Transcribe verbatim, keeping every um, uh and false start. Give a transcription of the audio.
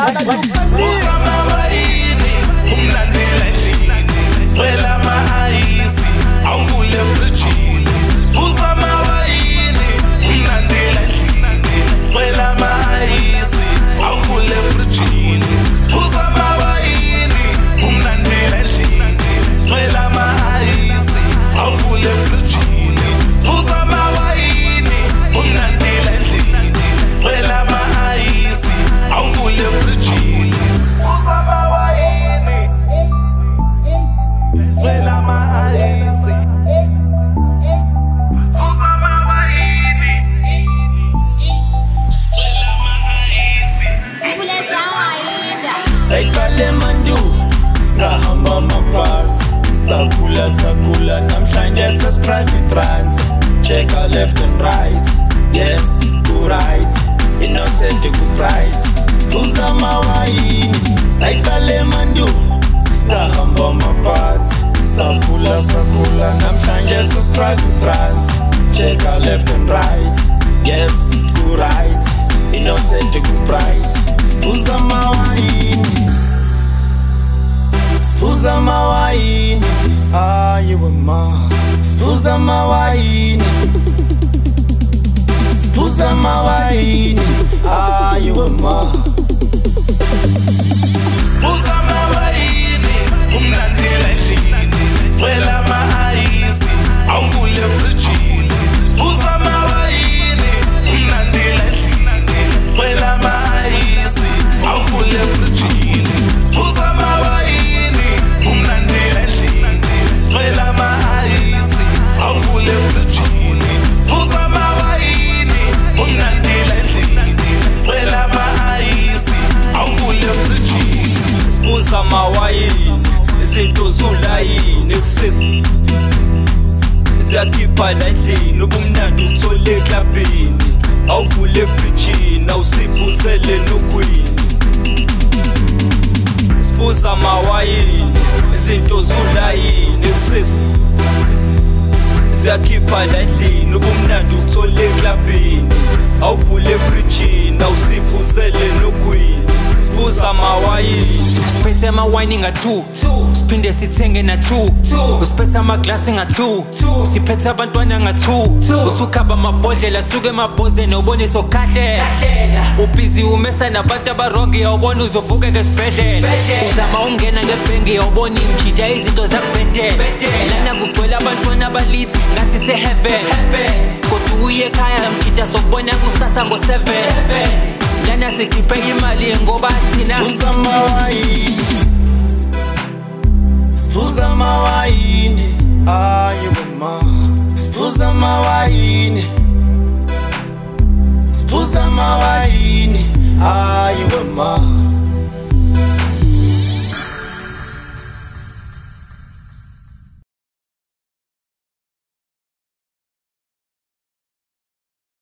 Sakula, sakula, namhlanje there's private trans. Check our left and right. Yes, to right. Innocent to right. Spuza mawaini. Saikale mandu. Stahamba mapat. Sakula, sakula, namhlanje there's private trans. Check our left and right. Yes, to right. Innocent to right. Spuza mawaini. Spuza mawaini. Ah, you were ma. Spuza mawaini. Spuza mawaini. Ah, you were ma. Spuza mawaini. Umlandela endlini. Wela mahaisi. Awuvule frijini. Spuza mawaini. Umlandela endlini. Wela mahaisi. Awuvule frijini. Spuza mawaini. Umlandela endlini. Wela mahaisi. Awuvule frijini. Spuza mawaini. Umlandela endlini. Wela mahaisi. Awuvule frijini. Spuza mawaini. Izinto zulayini kuseni. Ziyakhipha endlini ubumnandi uthole eklabhini. Awuvule frijini awusiphuzele nokwini. Spuza mawaini. Izinto zulayini kuseni. Ziyakhipha endlini ubumnandi uthole eklabhini. Awuvule frijini awusiphuzele nokwini. Spuza mawaini. Spethe amawayini nga-two, siphinde sithenge na-two. Usiphethe amaglasi nga-two, siphethe abantwana nga-two. Usukhamba amabhodlela suke emabhozeni ubonisa okukahle. Ubhizi umesa nabantu abarongi awubona uzovukeka esibhedlela. Uzama ungena ngebhengi awubona imjija izinto zakubhedela. Lana kugcwele abantwana abalithi ngathi se-heaven. Kodwa uye ekhaya mjida sokubona kusasa ngo-seven. Lana sikhiphe imali ngoba thina Spuza mawaini. Spuza mawaini. Ah, you were ma. Spuza mawaini. Spuza mawaini. Ah.